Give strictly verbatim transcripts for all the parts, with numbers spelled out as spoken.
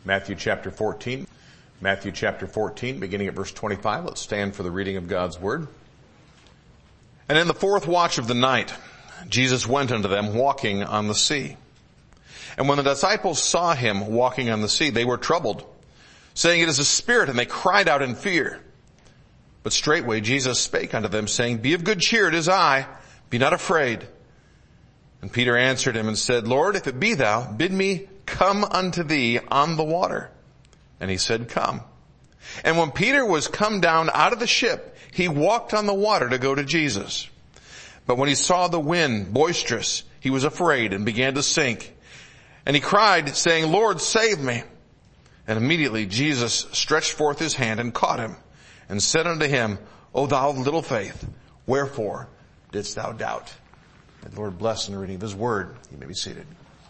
Matthew chapter fourteen. Matthew chapter fourteen, beginning at verse twenty-five. Let's stand for the reading of God's word. And in the fourth watch of the night, Jesus went unto them walking on the sea. And when the disciples saw him walking on the sea, they were troubled, saying, It is a spirit, and they cried out in fear. But straightway Jesus spake unto them, saying, Be of good cheer, it is I, be not afraid. And Peter answered him and said, Lord, if it be thou, bid me come unto thee on the water. And he said, Come. And when Peter was come down out of the ship, he walked on the water to go to Jesus. But when he saw the wind boisterous, he was afraid and began to sink. And he cried, saying, Lord, save me. And immediately Jesus stretched forth his hand and caught him, and said unto him, O thou of little faith, wherefore didst thou doubt? May the Lord bless in the reading of his word. You may be seated.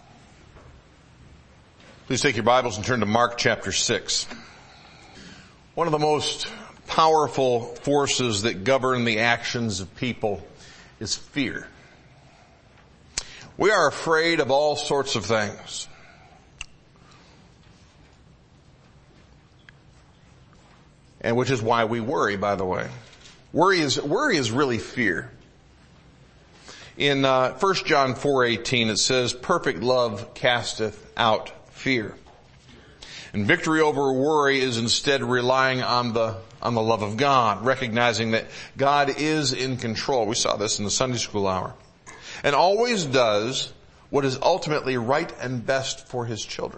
Please take your Bibles and turn to Mark chapter six. One of the most powerful forces that govern the actions of people is fear. We are afraid of all sorts of things. And which is why we worry, by the way. Worry is, worry is really fear. In uh, First John four eighteen it says, Perfect love casteth out fear. And victory over worry is instead relying on the, on the love of God, recognizing that God is in control. We saw this in the Sunday school hour. And always does what is ultimately right and best for his children.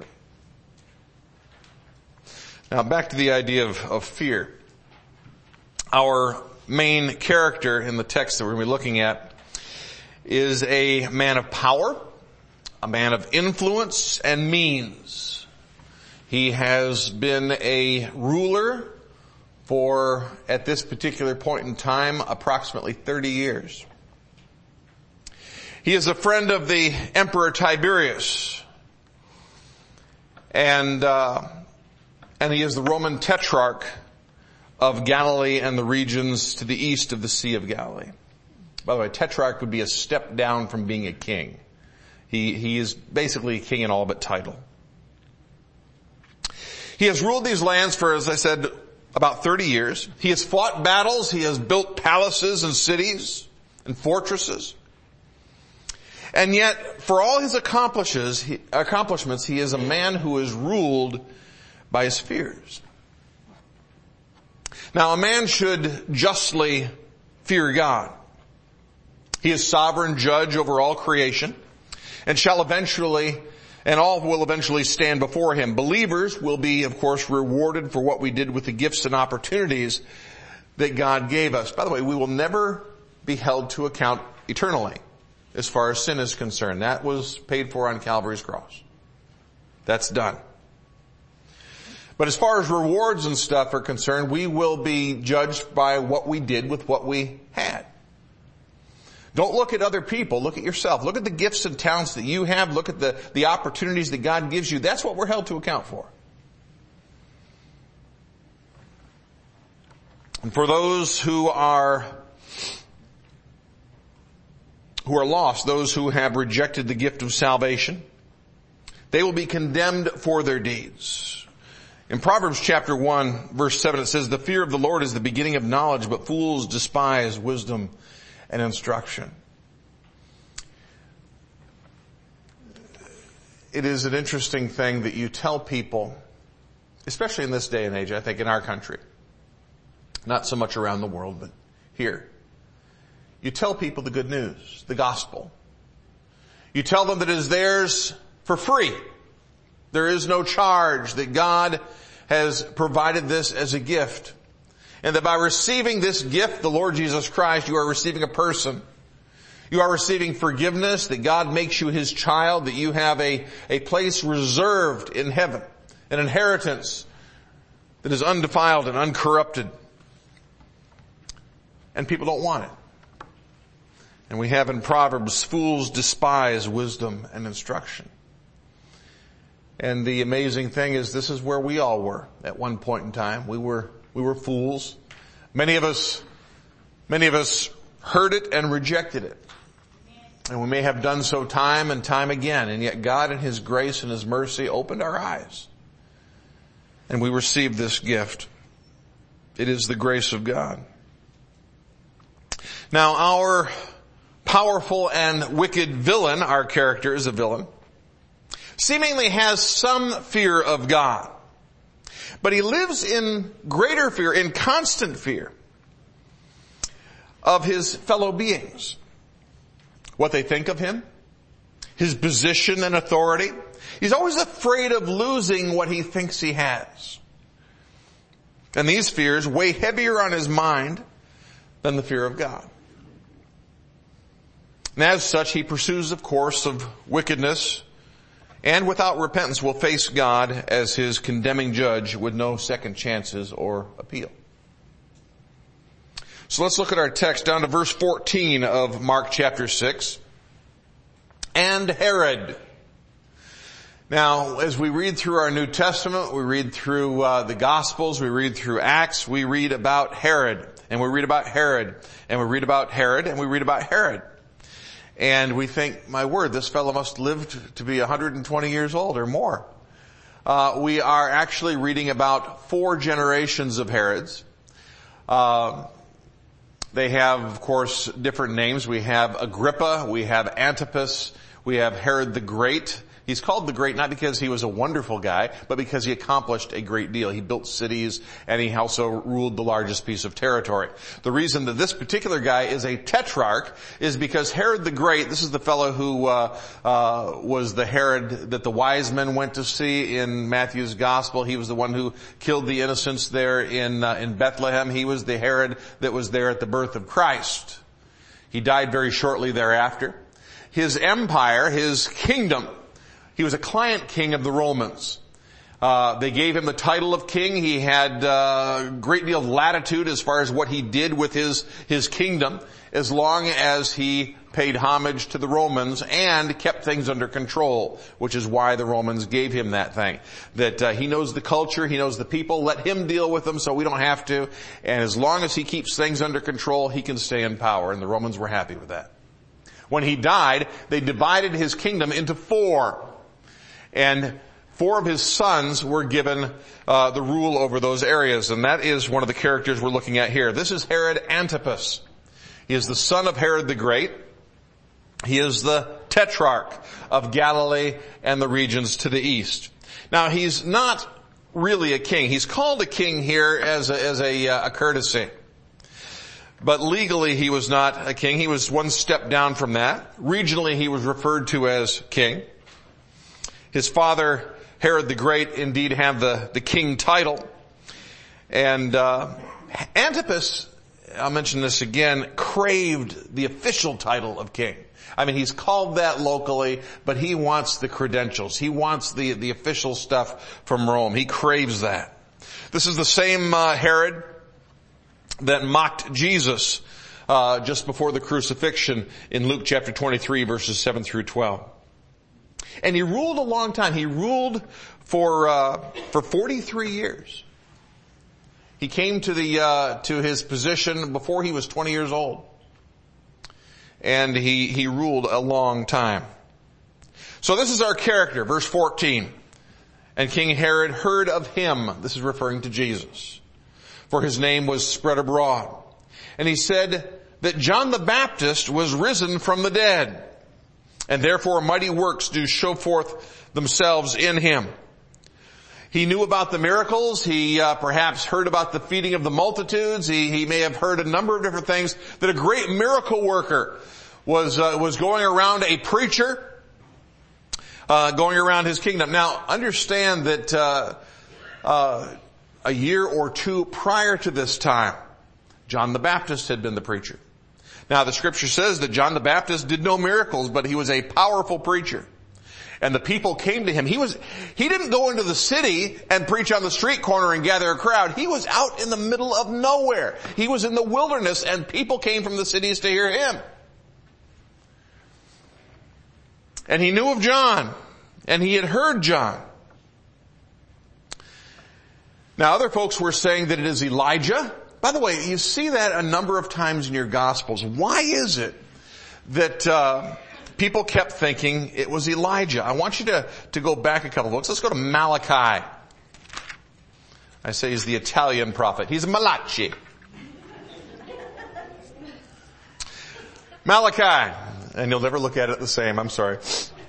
Now back to the idea of, of fear. Our main character in the text that we're going to be looking at is a man of power, a man of influence and means. He has been a ruler for, at this particular point in time, approximately thirty years. He is a friend of the Emperor Tiberius. And, uh, and he is the Roman Tetrarch of Galilee and the regions to the east of the Sea of Galilee. By the way, Tetrarch would be a step down from being a king. He, he is basically a king in all but title. He has ruled these lands for, as I said, about thirty years. He has fought battles. He has built palaces and cities and fortresses. And yet, for all his accomplishes, he, accomplishments, he is a man who is ruled by his fears. Now, a man should justly fear God. He is sovereign judge over all creation, and shall eventually, and all will eventually stand before him. Believers will be, of course, rewarded for what we did with the gifts and opportunities that God gave us. By the way, we will never be held to account eternally as far as sin is concerned. That was paid for on Calvary's cross. That's done. But as far as rewards and stuff are concerned, we will be judged by what we did with what we had. Don't look at other people. Look at yourself. Look at the gifts and talents that you have. Look at the, the opportunities that God gives you. That's what we're held to account for. And for those who are, who are lost, those who have rejected the gift of salvation, they will be condemned for their deeds. In Proverbs chapter one, verse seven, it says, The fear of the Lord is the beginning of knowledge, but fools despise wisdom and instruction. It is an interesting thing that you tell people, especially in this day and age, I think in our country, not so much around the world, but here. You tell people the good news, the gospel. You tell them that it is theirs for free. There is no charge, that God has provided this as a gift. And that by receiving this gift, the Lord Jesus Christ, you are receiving a person. You are receiving forgiveness, that God makes you his child, that you have a, a place reserved in heaven, an inheritance that is undefiled and uncorrupted. And people don't want it. And we have in Proverbs, fools despise wisdom and instruction. And the amazing thing is, this is where we all were at one point in time. We were, we were fools. Many of us, many of us heard it and rejected it. And we may have done so time and time again. And yet God in his grace and his mercy opened our eyes and we receive this gift. It is the grace of God. Now, our powerful and wicked villain, our character is a villain, seemingly has some fear of God. But he lives in greater fear, in constant fear of his fellow beings. What they think of him, his position and authority. He's always afraid of losing what he thinks he has. And these fears weigh heavier on his mind than the fear of God. And as such, he pursues a course of wickedness, and without repentance will face God as his condemning judge with no second chances or appeal. So let's look at our text down to verse fourteen of Mark chapter six. And Herod. Now, as we read through our New Testament, we read through uh, the Gospels, we read through Acts, we read about Herod, and we read about Herod, and we read about Herod, and we read about Herod. And we think, my word, this fellow must have lived to be one hundred twenty years old or more. Uh, we are actually reading about four generations of Herods. Uh, they have, of course, different names. We have Agrippa, we have Antipas, we have Herod the Great. He's called the Great not because he was a wonderful guy, but because he accomplished a great deal. He built cities, and he also ruled the largest piece of territory. The reason that this particular guy is a tetrarch is because Herod the Great, this is the fellow who uh, uh was the Herod that the wise men went to see in Matthew's Gospel. He was the one who killed the innocents there in uh, in Bethlehem. He was the Herod that was there at the birth of Christ. He died very shortly thereafter. His empire, his kingdom, he was a client king of the Romans. Uh, they gave him the title of king. He had uh, a great deal of latitude as far as what he did with his, his kingdom, as long as he paid homage to the Romans and kept things under control, which is why the Romans gave him that thing. That uh, he knows the culture, he knows the people, let him deal with them so we don't have to. And as long as he keeps things under control, he can stay in power. And the Romans were happy with that. When he died, they divided his kingdom into four. And four of his sons were given uh, the rule over those areas. And that is one of the characters we're looking at here. This is Herod Antipas. He is the son of Herod the Great. He is the tetrarch of Galilee and the regions to the east. Now, he's not really a king. He's called a king here as a, as a, uh, a courtesy. But legally, he was not a king. He was one step down from that. Regionally, he was referred to as king. His father, Herod the Great, indeed had the, the king title. And uh, Antipas, I'll mention this again, craved the official title of king. I mean, he's called that locally, but he wants the credentials. He wants the, the official stuff from Rome. He craves that. This is the same uh, Herod that mocked Jesus uh, just before the crucifixion in Luke chapter twenty-three, verses seven through twelve. And he ruled a long time. He ruled for uh for forty-three years. He came to the uh to his position before he was twenty years old. And he he ruled a long time. So this is our character, verse fourteen. And King Herod heard of him. This is referring to Jesus. For his name was spread abroad. And he said that John the Baptist was risen from the dead. And therefore mighty works do show forth themselves in him. He knew about the miracles. He uh, perhaps heard about the feeding of the multitudes. He, he may have heard a number of different things. That a great miracle worker was uh, was going around, a preacher uh, going around his kingdom. Now, understand that uh, uh, a year or two prior to this time, John the Baptist had been the preacher. Now, the scripture says that John the Baptist did no miracles, but he was a powerful preacher. And the people came to him. He was, he didn't go into the city and preach on the street corner and gather a crowd. He was out in the middle of nowhere. He was in the wilderness, and people came from the cities to hear him. And he knew of John, and he had heard John. Now, other folks were saying that it is Elijah. By the way, you see that a number of times in your Gospels. Why is it that uh people kept thinking it was Elijah? I want you to, to go back a couple of books. Let's go to Malachi. I say he's the Italian prophet. He's Malachi. Malachi. And you'll never look at it the same. I'm sorry.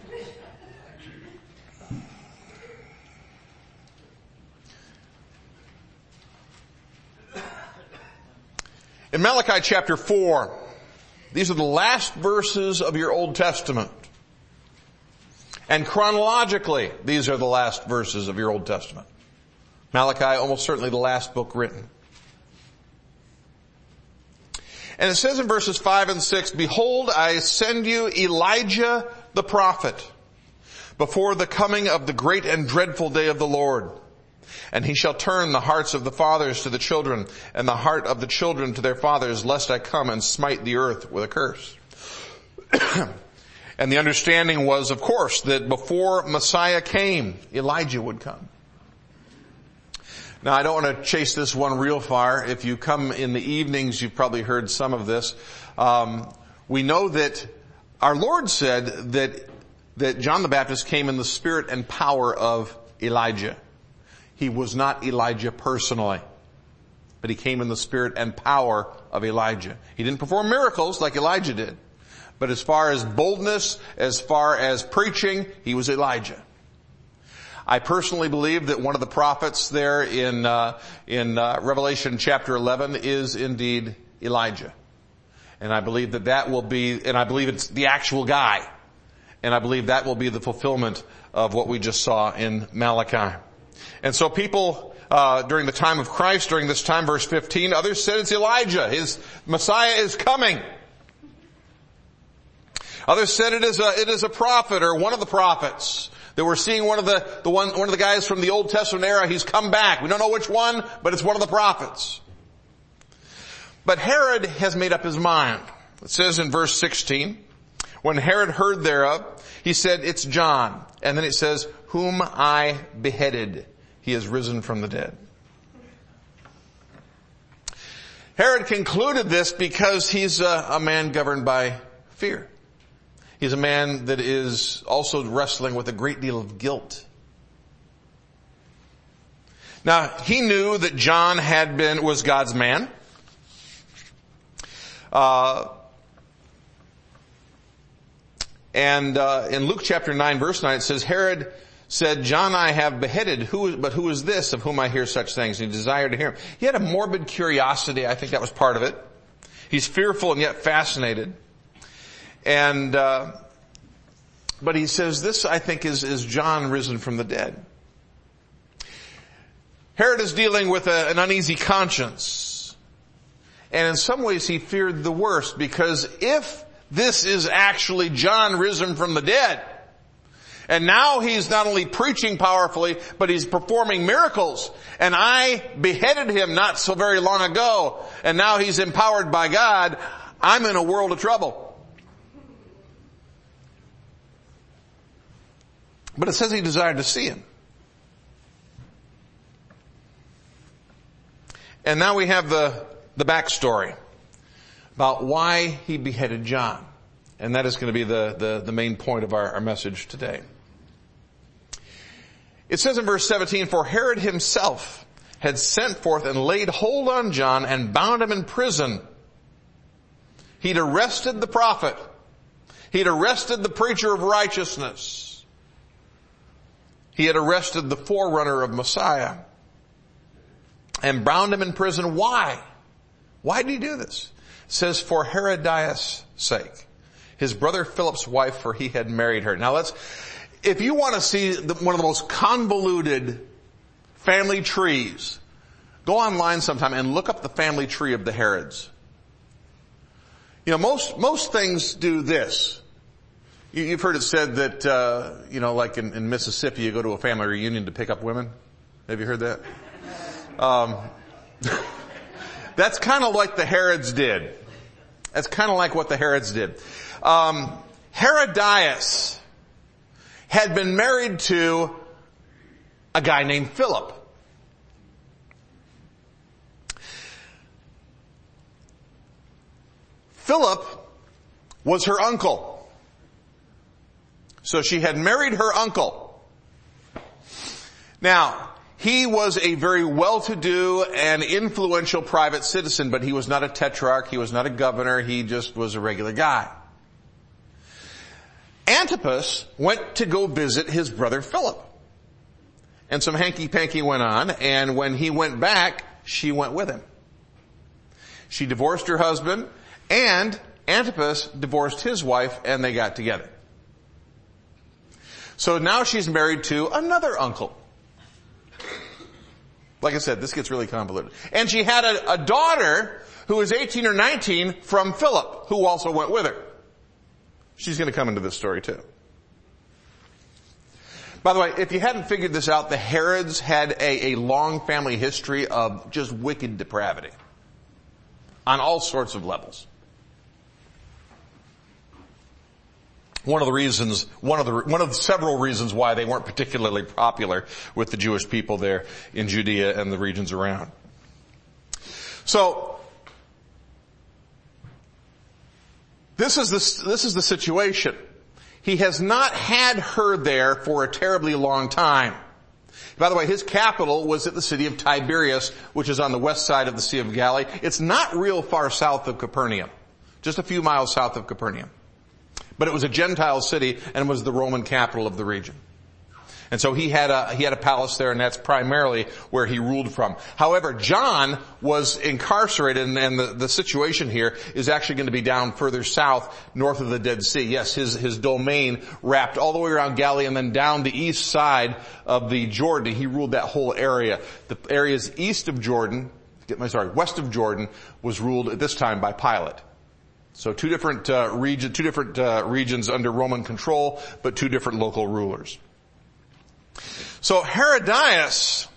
In Malachi chapter four, these are the last verses of your Old Testament. And chronologically, these are the last verses of your Old Testament. Malachi, almost certainly the last book written. And it says in verses five and six, "Behold, I send you Elijah the prophet before the coming of the great and dreadful day of the Lord. And he shall turn the hearts of the fathers to the children, and the heart of the children to their fathers, lest I come and smite the earth with a curse." And the understanding was, of course, that before Messiah came, Elijah would come. Now, I don't want to chase this one real far. If you come in the evenings, you've probably heard some of this. Um, we know that our Lord said that that John the Baptist came in the spirit and power of Elijah. He was not Elijah personally, but he came in the spirit and power of Elijah. He didn't perform miracles like Elijah did, but as far as boldness, as far as preaching, he was Elijah. I personally believe that one of the prophets there in uh, in uh, Revelation chapter eleven is indeed Elijah, and I believe that that will be, and I believe it's the actual guy, and I believe that will be the fulfillment of what we just saw in Malachi. And so people, uh, during the time of Christ, during this time, verse fifteen, others said it's Elijah. His Messiah is coming. Others said it is a, it is a prophet or one of the prophets. That we're seeing one of the, the one, one of the guys from the Old Testament era. He's come back. We don't know which one, but it's one of the prophets. But Herod has made up his mind. It says in verse sixteen, when Herod heard thereof, he said, "It's John." And then it says, "Whom I beheaded. He is risen from the dead." Herod concluded this because he's a, a man governed by fear. He's a man that is also wrestling with a great deal of guilt. Now, he knew that John had been, was God's man. Uh, and uh, in Luke chapter nine, verse nine, it says, Herod said, "John I have beheaded, who, but who is this of whom I hear such things?" And he desired to hear him. He had a morbid curiosity. I think that was part of it. He's fearful and yet fascinated. And, uh, but he says, this I think is, is John risen from the dead. Herod is dealing with a, an uneasy conscience. And in some ways he feared the worst, because if this is actually John risen from the dead, and now he's not only preaching powerfully, but he's performing miracles, and I beheaded him not so very long ago, and now he's empowered by God, I'm in a world of trouble. But it says he desired to see him. And now we have the, the backstory about why he beheaded John. And that is going to be the, the, the main point of our, our message today. It says in verse seventeen, "For Herod himself had sent forth and laid hold on John and bound him in prison." He'd arrested the prophet. He'd arrested the preacher of righteousness. He had arrested the forerunner of Messiah and bound him in prison. Why? Why did he do this? It says, "For Herodias' sake, his brother Philip's wife, for he had married her." Now let's, if you want to see the, one of the most convoluted family trees, go online sometime and look up the family tree of the Herods. You know, most, most things do this. You've heard it said that, uh, you know, like in, in Mississippi, you go to a family reunion to pick up women. Have you heard that? Um, that's kind of like the Herods did. That's kind of like what the Herods did. Um, Herodias had been married to a guy named Philip. Philip was her uncle. So she had married her uncle. Now, he was a very well-to-do and influential private citizen, but he was not a tetrarch, he was not a governor, he just was a regular guy. Antipas went to go visit his brother Philip. And some hanky-panky went on, and when he went back, she went with him. She divorced her husband, and Antipas divorced his wife, and they got together. So now she's married to another uncle. Like I said, this gets really convoluted. And she had a, a daughter who was eighteen or nineteen from Philip, who also went with her. She's going to come into this story too. By the way, if you hadn't figured this out, the Herods had a, a long family history of just wicked depravity on all sorts of levels. One of the reasons, one of the, one of the several reasons why they weren't particularly popular with the Jewish people there in Judea and the regions around. So, this is the, this is the situation. He has not had her there for a terribly long time. By the way, his capital was at the city of Tiberias, which is on the west side of the Sea of Galilee. It's not real far south of Capernaum. Just a few miles south of Capernaum. But it was a Gentile city and was the Roman capital of the region. And so he had a, he had a palace there, and that's primarily where he ruled from. However, John was incarcerated, and, and the, the situation here is actually going to be down further south, north of the Dead Sea. Yes, his, his domain wrapped all the way around Galilee and then down the east side of the Jordan. He ruled that whole area. The areas east of Jordan, sorry, west of Jordan was ruled at this time by Pilate. So two different, uh, region, two different, uh, regions under Roman control, but two different local rulers. So Herodias,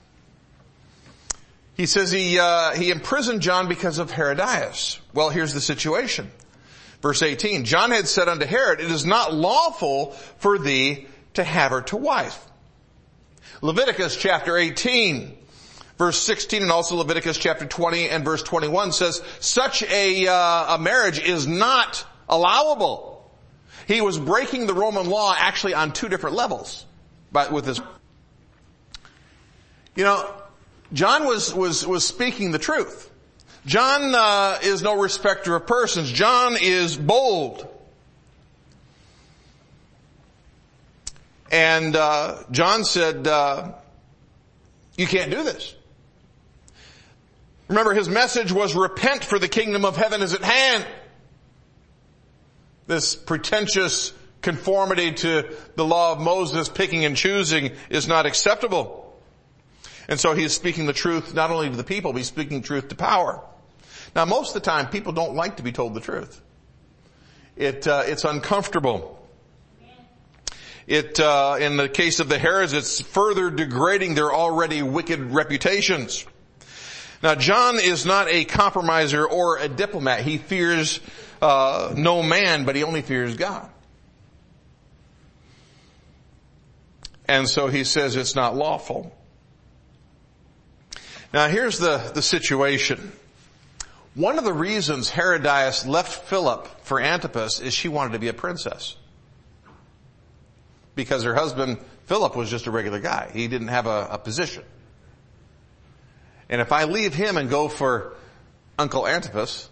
he says he, uh, he imprisoned John because of Herodias. Well, here's the situation. Verse eighteen, John had said unto Herod, it is not lawful for thee to have her to wife. Leviticus chapter eighteen, verse sixteen, and also Leviticus chapter twenty and verse twenty-one says, such a, uh, a marriage is not allowable. He was breaking the Roman law actually on two different levels. But with this, you know, John was, was, was speaking the truth. John, uh, is no respecter of persons. John is bold. And, uh, John said, uh, you can't do this. Remember, his message was repent, for the kingdom of heaven is at hand. This pretentious conformity to the law of Moses, picking and choosing, is not acceptable. And so he is speaking the truth not only to the people, but he's speaking truth to power. Now, most of the time, people don't like to be told the truth. It, uh, it's uncomfortable. It, uh, in the case of the Herods, it's further degrading their already wicked reputations. Now, John is not a compromiser or a diplomat. He fears, uh, no man, but he only fears God. And so he says it's not lawful. Now here's the, the situation. One of the reasons Herodias left Philip for Antipas is she wanted to be a princess. Because her husband, Philip, was just a regular guy. He didn't have a, a position. And if I leave him and go for Uncle Antipas,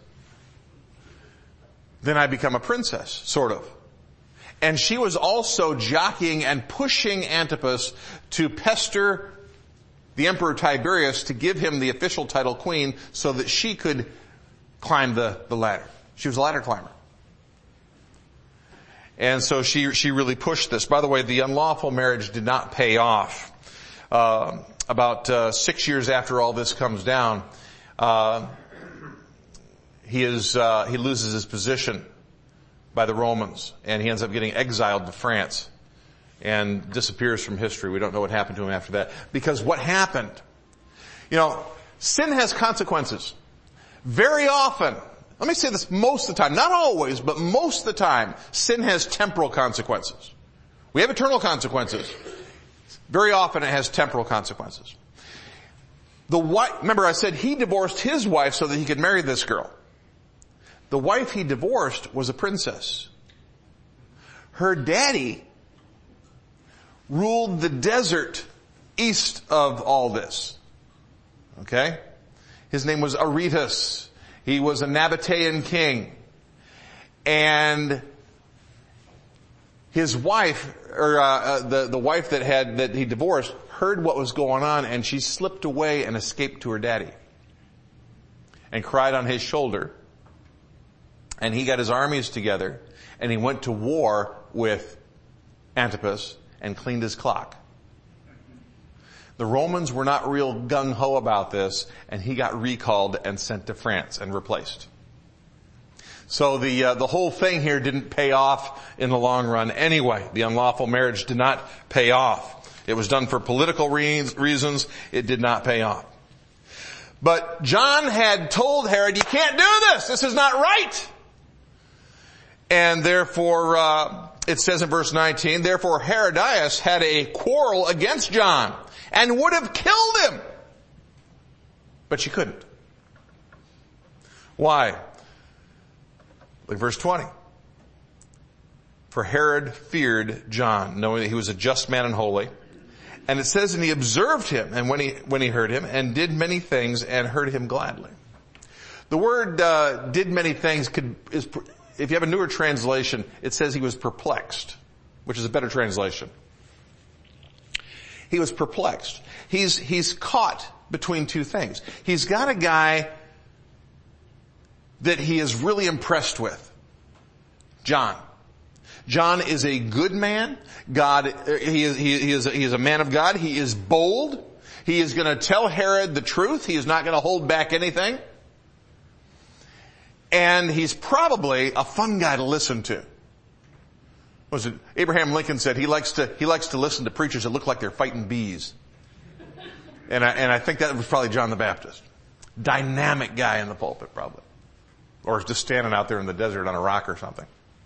then I become a princess, sort of. And she was also jockeying and pushing Antipas to pester the Emperor Tiberius to give him the official title queen so that she could climb the, the ladder. She was a ladder climber. And so she, she really pushed this. By the way, the unlawful marriage did not pay off. Uh, about, uh, six years after all this comes down, uh, he is, uh, he loses his position by the Romans, and he ends up getting exiled to France and disappears from history. We don't know what happened to him after that. Because what happened? You know, sin has consequences. Very often, let me say this most of the time, not always, but most of the time, sin has temporal consequences. We have eternal consequences. Very often it has temporal consequences. The wife, remember I said he divorced his wife so that he could marry this girl. The wife he divorced was a princess. Her daddy ruled the desert east of all this. Okay? His name was Aretas. He was a Nabatean king. And his wife, or uh, the, the wife that had, that he divorced, heard what was going on, and she slipped away and escaped to her daddy. And cried on his shoulder. And he got his armies together, and he went to war with Antipas and cleaned his clock. The Romans were not real gung-ho about this, and he got recalled and sent to France and replaced. So the uh, the whole thing here didn't pay off in the long run anyway. The unlawful marriage did not pay off. It was done for political re- reasons. It did not pay off. But John had told Herod, you can't do this. This is not right. And therefore, uh, it says in verse nineteen, therefore Herodias had a quarrel against John and would have killed him. But she couldn't. Why? Look at verse twenty. For Herod feared John, knowing that he was a just man and holy. And it says, and he observed him, and when he, when he heard him, and did many things, and heard him gladly. The word, uh, did many things could, is, if you have a newer translation, it says he was perplexed, which is a better translation. He was perplexed. He's, he's caught between two things. He's got a guy that he is really impressed with. John. John is a good man. God, he is, he, he is, he is a man of God. He is bold. He is going to tell Herod the truth. He is not going to hold back anything. And he's probably a fun guy to listen to. What was it? Abraham Lincoln said he likes to, he likes to listen to preachers that look like they're fighting bees. And I, and I think that was probably John the Baptist. Dynamic guy in the pulpit, probably. Or just standing out there in the desert on a rock or something.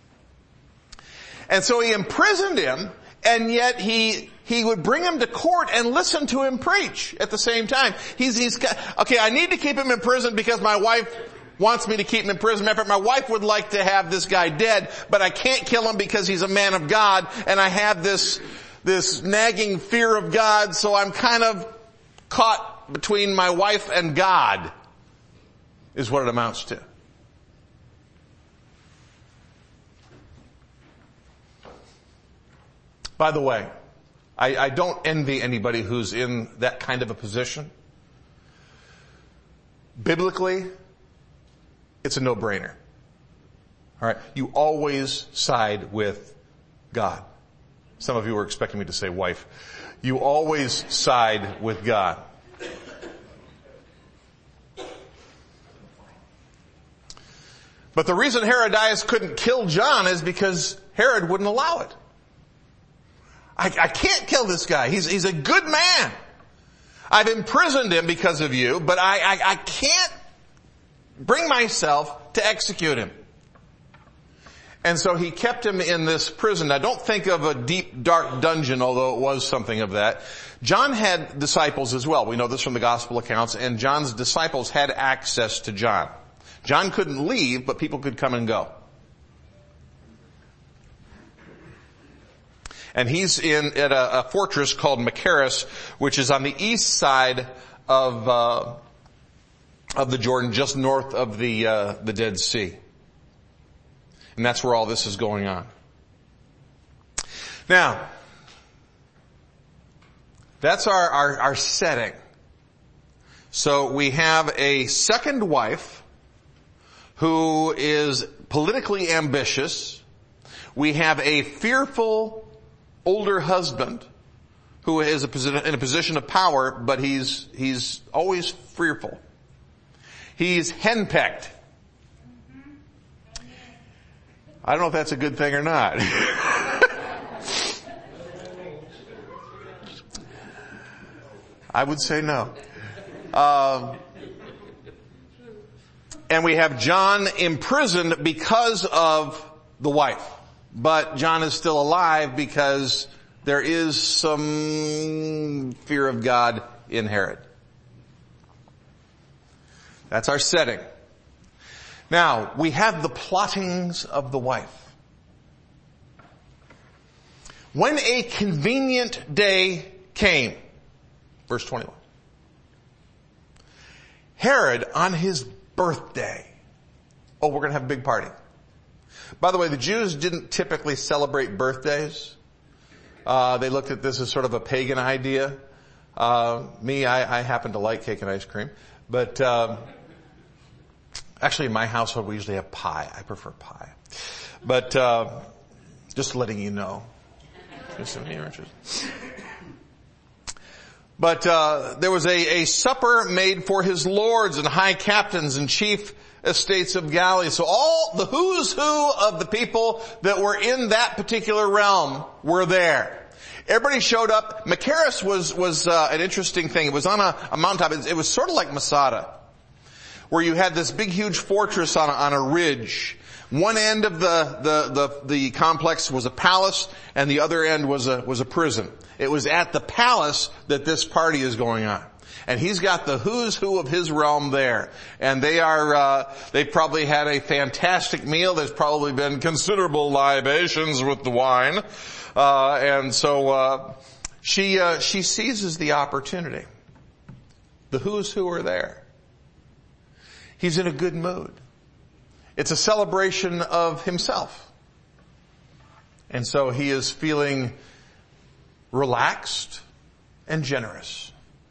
And so he imprisoned him, and yet he, he would bring him to court and listen to him preach at the same time. He's, he's got, okay, I need to keep him in prison because my wife wants me to keep him in prison. Matter of fact, my wife would like to have this guy dead, but I can't kill him because he's a man of God, and I have this, this nagging fear of God, so I'm kind of caught between my wife and God, is what it amounts to. By the way, I, I don't envy anybody who's in that kind of a position. Biblically, it's a no-brainer. All right, you always side with God. Some of you were expecting me to say wife. You always side with God. But the reason Herodias couldn't kill John is because Herod wouldn't allow it. I, I can't kill this guy. He's, he's a good man. I've imprisoned him because of you, but I, I, I can't bring myself to execute him. And so he kept him in this prison. Now don't think of a deep, dark dungeon, although it was something of that. John had disciples as well. We know this from the gospel accounts, and John's disciples had access to John. John couldn't leave, but people could come and go. And he's in at a, a fortress called Machaerus, which is on the east side of uh, of the Jordan, just north of the uh, the Dead Sea. And that's where all this is going on. Now, that's our, our, our setting. So we have a second wife who is politically ambitious. We have a fearful older husband who is a, in a position of power, but he's, he's always fearful. He's henpecked. I don't know if that's a good thing or not. I would say no. Um, and we have John imprisoned because of the wife. But John is still alive because there is some fear of God in Herod. That's our setting. Now, we have the plottings of the wife. When a convenient day came, Verse twenty-one. Herod, on his birthday. Oh, we're going to have a big party. By the way, the Jews didn't typically celebrate birthdays. Uh, they looked at this as sort of a pagan idea. Uh, me, I, I happen to like cake and ice cream. But, um, actually in my household we usually have pie. I prefer pie. But, uh, just letting you know. But, uh, there was a, a supper made for his lords and high captains and chief estates of Galilee. So all the who's who of the people that were in that particular realm were there. Everybody showed up. Machaerus was, was, uh, an interesting thing. It was on a, a mountaintop. It, it was sort of like Masada, where you had this big huge fortress on a, on a ridge. One end of the, the, the, the complex was a palace and the other end was a, was a prison. It was at the palace that this party is going on. And he's got the who's who of his realm there. And they are, uh, they probably had a fantastic meal. There's probably been considerable libations with the wine. Uh, and so, uh, she, uh, she seizes the opportunity. The who's who are there. He's in a good mood. It's a celebration of himself. And so he is feeling relaxed and generous.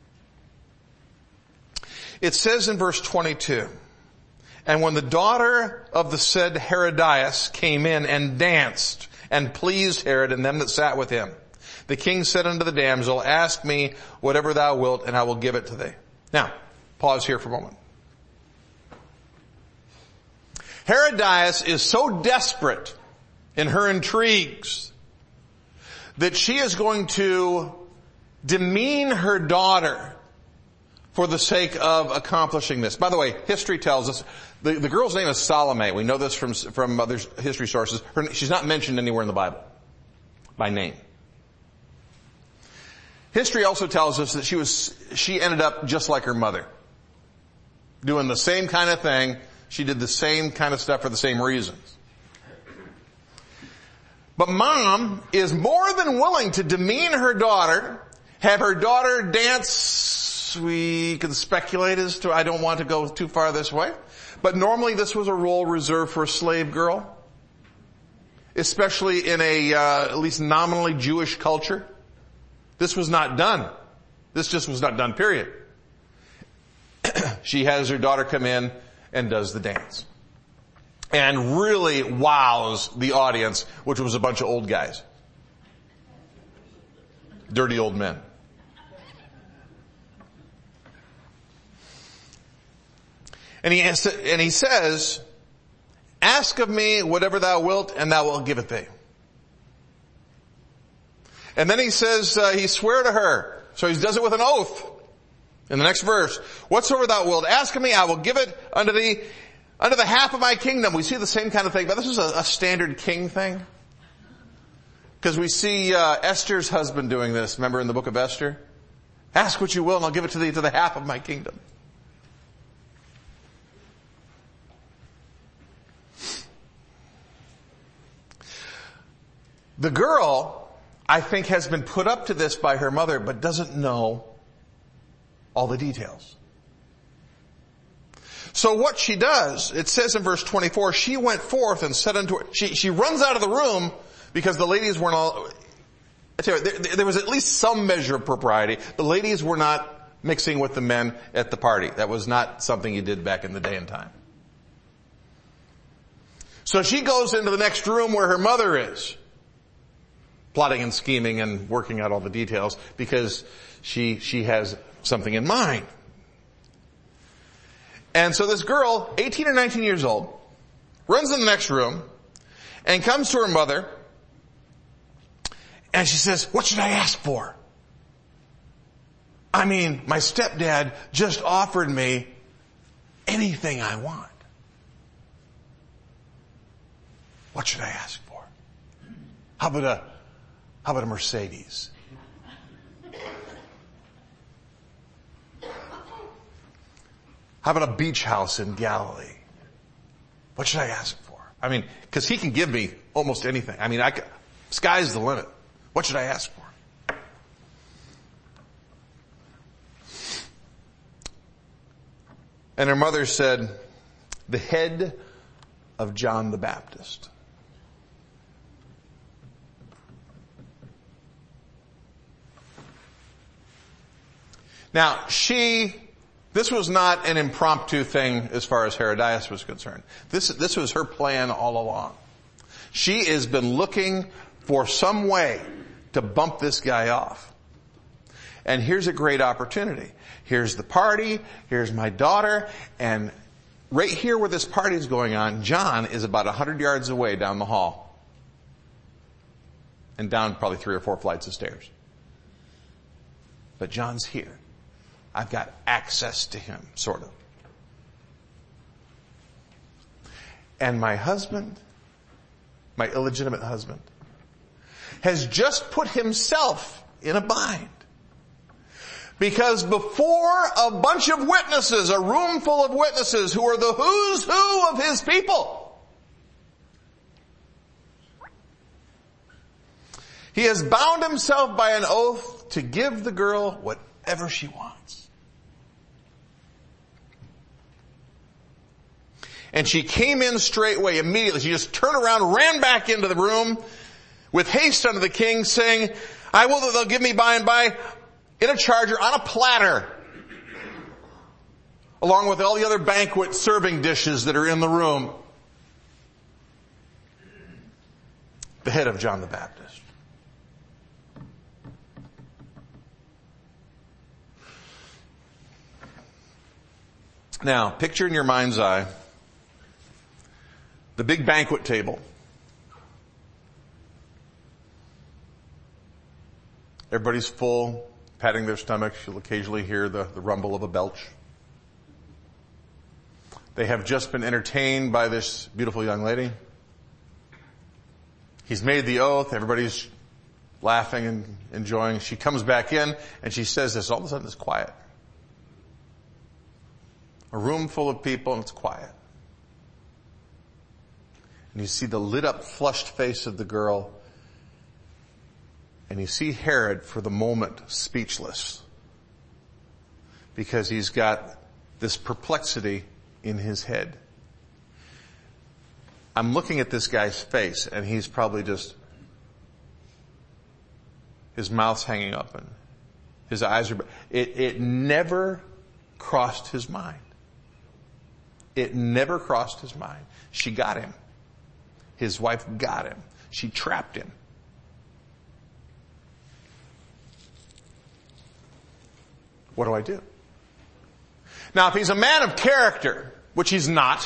It says in verse twenty-two, and when the daughter of the said Herodias came in and danced and pleased Herod and them that sat with him, the king said unto the damsel, ask me whatever thou wilt and I will give it to thee. Now, pause here for a moment. Herodias is so desperate in her intrigues that she is going to demean her daughter for the sake of accomplishing this. By the way, history tells us, the, the girl's name is Salome. We know this from, from other history sources. Her, she's not mentioned anywhere in the Bible by name. History also tells us that she was, she ended up just like her mother. Doing the same kind of thing. She did the same kind of stuff for the same reasons. But mom is more than willing to demean her daughter, have her daughter dance. We can speculate as to, I don't want to go too far this way, but normally this was a role reserved for a slave girl, especially in a, uh, at least nominally Jewish culture. This was not done. This just was not done, period. She has her daughter come in and does the dance. And really wows the audience, which was a bunch of old guys. Dirty old men. And he, and he says, ask of me whatever thou wilt and thou wilt give it thee. And then he says, uh, he sware to her. So he does it with an oath. In the next verse, whatsoever thou wilt ask of me, I will give it unto thee, unto the half of my kingdom. We see the same kind of thing, but this is a, a standard king thing. Because we see uh, Esther's husband doing this. Remember in the book of Esther? Ask what you will and I'll give it to thee to the half of my kingdom. The girl, I think, has been put up to this by her mother, but doesn't know all the details. So what she does, it says in verse twenty-four, she went forth and said unto her, she, she runs out of the room because the ladies weren't all, I tell you, there, there was at least some measure of propriety. The ladies were not mixing with the men at the party. That was not something you did back in the day and time. So she goes into the next room where her mother is, plotting and scheming and working out all the details because she, she has something in mind. And so this girl, eighteen or nineteen years old, runs in the next room and comes to her mother and she says, what should I ask for? I mean, my stepdad just offered me anything I want. What should I ask for? How about a, how about a Mercedes? How about a beach house in Galilee? What should I ask for? I mean, cause he can give me almost anything. I mean, I can, sky's the limit. What should I ask for? And her mother said, the head of John the Baptist. Now, she, this was not an impromptu thing as far as Herodias was concerned. This, this was her plan all along. She has been looking for some way to bump this guy off. And here's a great opportunity. Here's the party, here's my daughter, and right here where this party is going on, John is about a hundred yards away down the hall. And down probably three or four flights of stairs. But John's here. I've got access to him, sort of. And my husband, my illegitimate husband, has just put himself in a bind. Because before a bunch of witnesses, a room full of witnesses who are the who's who of his people, he has bound himself by an oath to give the girl whatever she wants. And she came in straightway, immediately. She just turned around, ran back into the room with haste unto the king, saying, I will that they'll give me by and by in a charger on a platter, along with all the other banquet serving dishes that are in the room, the head of John the Baptist. Now, picture in your mind's eye the big banquet table. Everybody's full, patting their stomachs. You'll occasionally hear the, the rumble of a belch. They have just been entertained by this beautiful young lady. He's made the oath. Everybody's laughing and enjoying. She comes back in and she says this. All of a sudden it's quiet. A room full of people and it's quiet. And you see the lit up, flushed face of the girl. And you see Herod for the moment speechless. Because he's got this perplexity in his head. I'm looking at this guy's face and he's probably just, his mouth's hanging open. His eyes are, it, it never crossed his mind. It never crossed his mind. She got him. His wife got him. She trapped him. What do I do? Now, if he's a man of character, which he's not,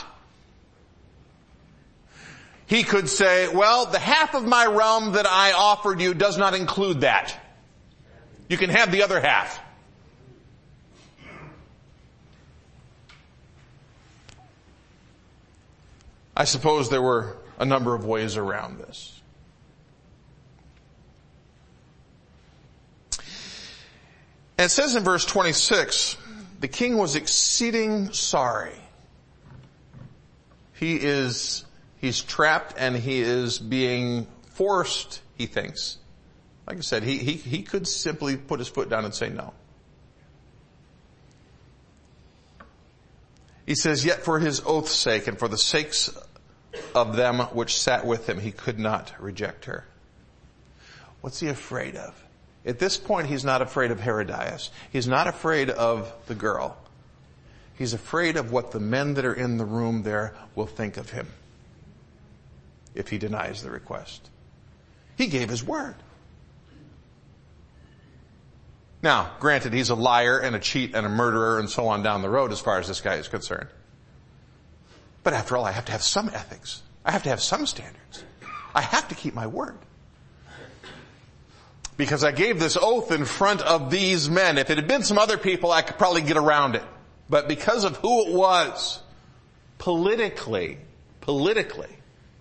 he could say, well, the half of my realm that I offered you does not include that. You can have the other half. I suppose there were a number of ways around this. And it says in verse twenty-six, the king was exceeding sorry. He is, he's trapped and he is being forced, he thinks. Like I said, he, he, he could simply put his foot down and say no. He says, yet for his oath's sake and for the sakes of them which sat with him, he could not reject her. What's he afraid of? At this point, he's not afraid of Herodias. He's not afraid of the girl. He's afraid of what the men that are in the room there will think of him if he denies the request. He gave his word. Now, granted, he's a liar and a cheat and a murderer and so on down the road as far as this guy is concerned. But after all, I have to have some ethics. I have to have some standards. I have to keep my word. Because I gave this oath in front of these men. If it had been some other people, I could probably get around it. But because of who it was, politically, politically,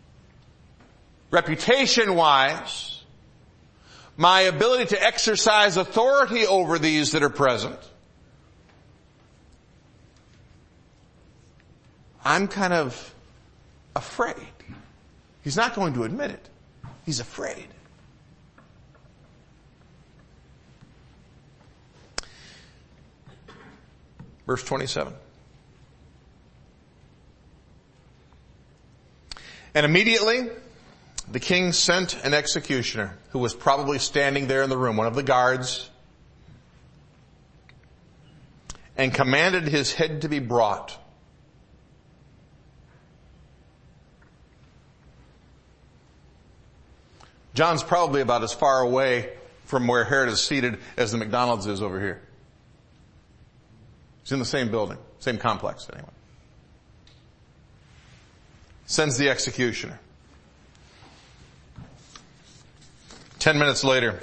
reputation-wise, my ability to exercise authority over these that are present, I'm kind of afraid. He's not going to admit it. He's afraid. Verse twenty-seven. And immediately the king sent an executioner who was probably standing there in the room, one of the guards, and commanded his head to be brought. John's probably about as far away from where Herod is seated as the McDonald's is over here. He's in the same building, same complex anyway. Sends the executioner. Ten minutes later,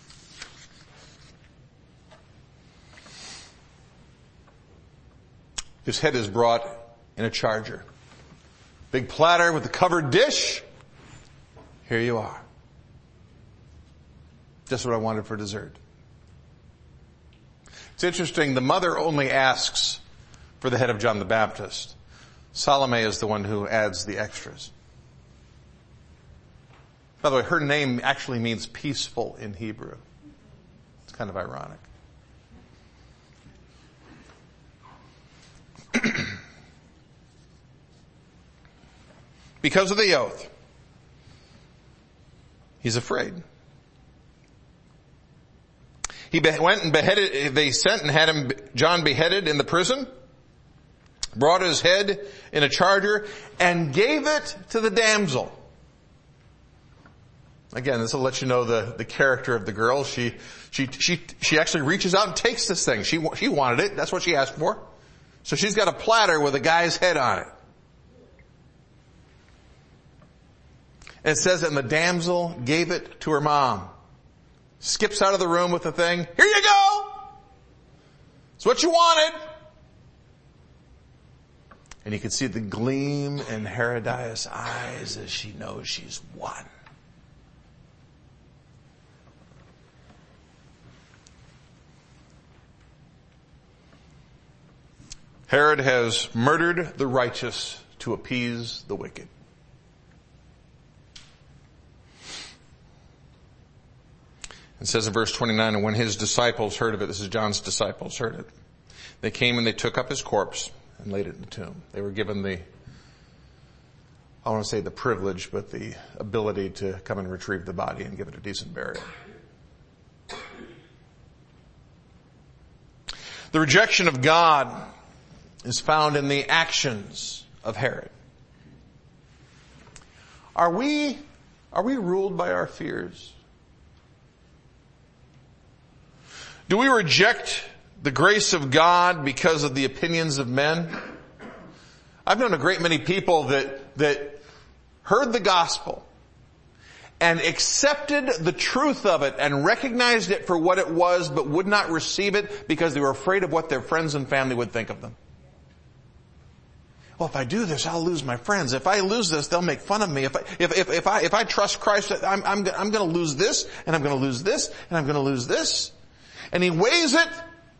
his head is brought in a charger. Big platter with a covered dish. Here you are. Just what I wanted for dessert. It's interesting, the mother only asks for the head of John the Baptist. Salome is the one who adds the extras. By the way, her name actually means peaceful in Hebrew. It's kind of ironic. Because of the oath, he's afraid. He went and beheaded, they sent and had him, John beheaded in the prison, brought his head in a charger, and gave it to the damsel. Again, this will let you know the, the character of the girl. She, she, she, she actually reaches out and takes this thing. She, she wanted it. That's what she asked for. So she's got a platter with a guy's head on it. And it says, and the damsel gave it to her mom. Skips out of the room with the thing. Here you go! It's what you wanted. And you can see the gleam in Herodias' eyes as she knows she's won. Herod has murdered the righteous to appease the wicked. It says in verse twenty-nine, and when his disciples heard of it, this is John's disciples heard it, they came and they took up his corpse and laid it in the tomb. They were given the, I don't want to say the privilege, but the ability to come and retrieve the body and give it a decent burial. The rejection of God is found in the actions of Herod. Are we, are we ruled by our fears? Do we reject the grace of God because of the opinions of men? I've known a great many people that, that heard the gospel and accepted the truth of it and recognized it for what it was, but would not receive it because they were afraid of what their friends and family would think of them. Well, if I do this, I'll lose my friends. If I lose this, they'll make fun of me. If I, if, if, if I, if I trust Christ, I'm, I'm, I'm going to lose this, and I'm going to lose this, and I'm going to lose this. And he weighs it,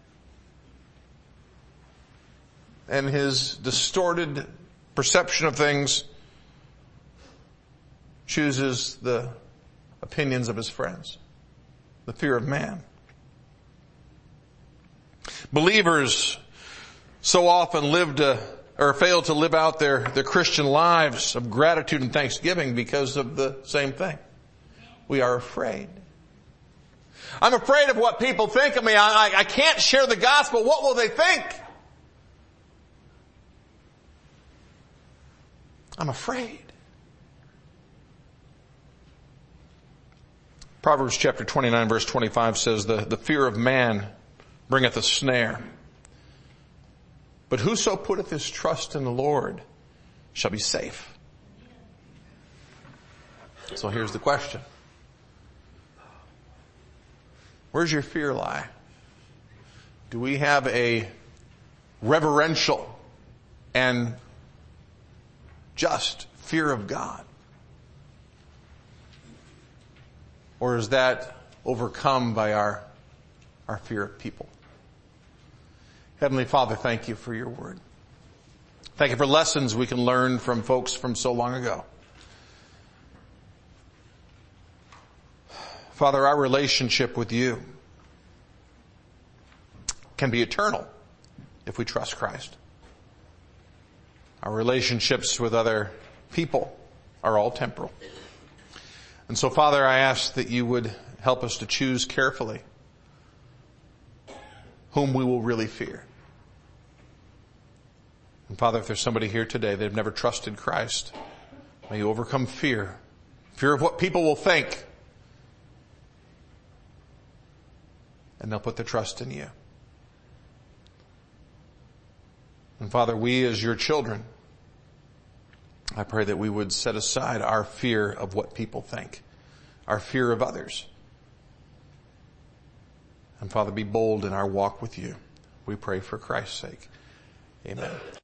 and his distorted perception of things chooses the opinions of his friends, the fear of man. Believers so often live to, or fail to live out their, their Christian lives of gratitude and thanksgiving because of the same thing. We are afraid. I'm afraid of what people think of me. I, I, I can't share the gospel. What will they think? I'm afraid. Proverbs chapter twenty-nine verse twenty-five says, the, the fear of man bringeth a snare. But whoso putteth his trust in the Lord shall be safe. So here's the question. Where's your fear lie? Do we have a reverential and just fear of God? Or is that overcome by our, our fear of people? Heavenly Father, thank you for your word. Thank you for lessons we can learn from folks from so long ago. Father, our relationship with you can be eternal if we trust Christ. Our relationships with other people are all temporal. And so, Father, I ask that you would help us to choose carefully whom we will really fear. And Father, if there's somebody here today that have never trusted Christ, may you overcome fear. Fear of what people will think. And they'll put their trust in you. And Father, we as your children, I pray that we would set aside our fear of what people think, our fear of others. And Father, be bold in our walk with you. We pray for Christ's sake. Amen.